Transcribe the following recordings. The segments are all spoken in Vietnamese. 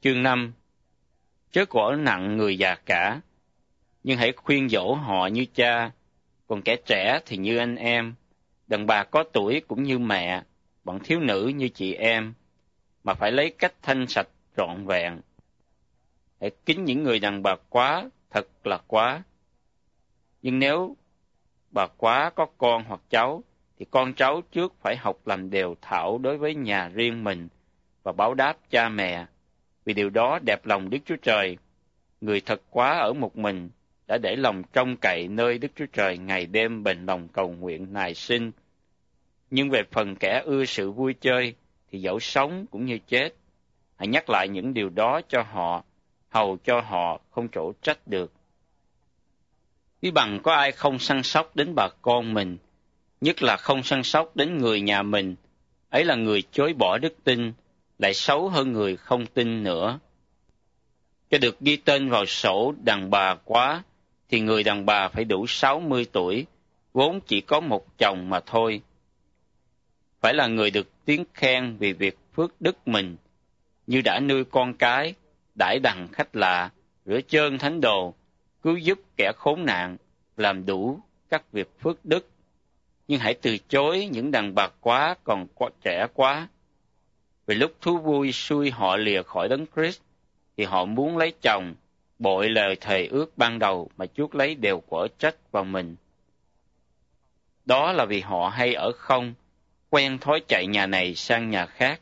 Chương 5. Chớ gõ nặng người già cả, nhưng hãy khuyên dỗ họ như cha, còn kẻ trẻ thì như anh em, đàn bà có tuổi cũng như mẹ, bọn thiếu nữ như chị em, mà phải lấy cách thanh sạch trọn vẹn. Hãy kính những người đàn bà quá, thật là quá. Nhưng nếu bà quá có con hoặc cháu, thì con cháu trước phải học làm đều thảo đối với nhà riêng mình và báo đáp cha mẹ, vì điều đó đẹp lòng Đức Chúa Trời. Người thật quá ở một mình đã để lòng trông cậy nơi Đức Chúa Trời ngày đêm bền lòng cầu nguyện nài xin. Nhưng về phần kẻ ưa sự vui chơi thì dẫu sống cũng như chết. Hãy nhắc lại những điều đó cho họ, hầu cho họ không chỗ trách được. Ví bằng có ai không săn sóc đến bà con mình, nhất là không săn sóc đến người nhà mình, ấy là người chối bỏ đức tin, lại xấu hơn người không tin nữa. Cho được ghi tên vào sổ đàn bà quá, thì người đàn bà phải đủ 60 tuổi, vốn chỉ có một chồng mà thôi. Phải là người được tiếng khen vì việc phước đức mình, như đã nuôi con cái, đãi đằng khách lạ, rửa trơn thánh đồ, cứu giúp kẻ khốn nạn, làm đủ các việc phước đức. Nhưng hãy từ chối những đàn bà quá còn trẻ quá. Vì lúc thú vui xui họ lìa khỏi Đấng Christ, thì họ muốn lấy chồng, bội lời thề ước ban đầu mà chuốc lấy đều quở trách vào mình. Đó là vì họ hay ở không, quen thói chạy nhà này sang nhà khác.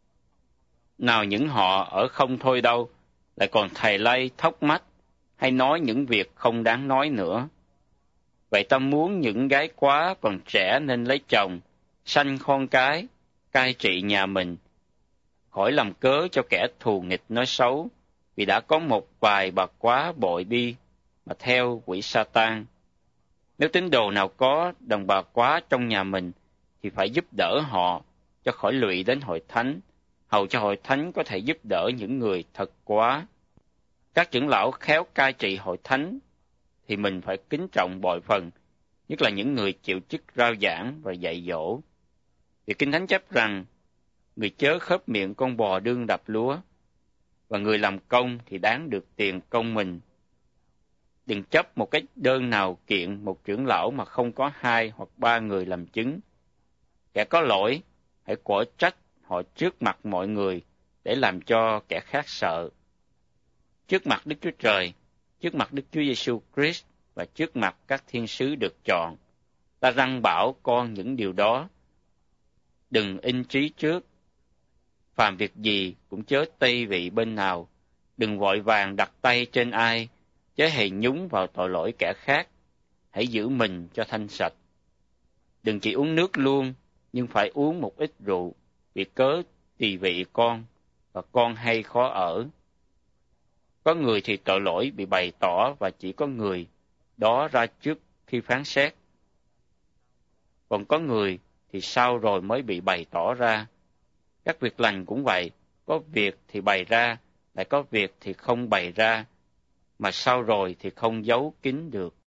Nào những họ ở không thôi đâu, lại còn thầy lay thóc mắt, hay nói những việc không đáng nói nữa. Vậy ta muốn những gái quá còn trẻ nên lấy chồng, sanh con cái, cai trị nhà mình, khỏi làm cớ cho kẻ thù nghịch nói xấu, vì đã có một vài bà quá bội đi mà theo quỷ Sa-tan. Nếu tín đồ nào có đàn bà quá trong nhà mình, thì phải giúp đỡ họ cho khỏi lụy đến hội thánh, hầu cho hội thánh có thể giúp đỡ những người thật quá. Các trưởng lão khéo cai trị hội thánh thì mình phải kính trọng bội phần, nhất là những người chịu chức rao giảng và dạy dỗ. Vì Kinh Thánh chép rằng, người chớ khớp miệng con bò đương đập lúa, và người làm công thì đáng được tiền công mình. Đừng chấp một cái đơn nào kiện một trưởng lão mà không có 2 hoặc 3 người làm chứng. Kẻ có lỗi, hãy quở trách họ trước mặt mọi người để làm cho kẻ khác sợ. Trước mặt Đức Chúa Trời, trước mặt Đức Chúa Giêsu Christ và trước mặt các thiên sứ được chọn, ta răn bảo con những điều đó. Đừng in trí trước. Phàm việc gì cũng chớ tây vị bên nào, đừng vội vàng đặt tay trên ai, chớ hề nhúng vào tội lỗi kẻ khác, hãy giữ mình cho thanh sạch. Đừng chỉ uống nước luôn, nhưng phải uống một ít rượu, vì cớ tỳ vị con, và con hay khó ở. Có người thì tội lỗi bị bày tỏ và chỉ có người đó ra trước khi phán xét. Còn có người thì sau rồi mới bị bày tỏ ra. Các việc lành cũng vậy, có việc thì bày ra, lại có việc thì không bày ra, mà sau rồi thì không giấu kín được.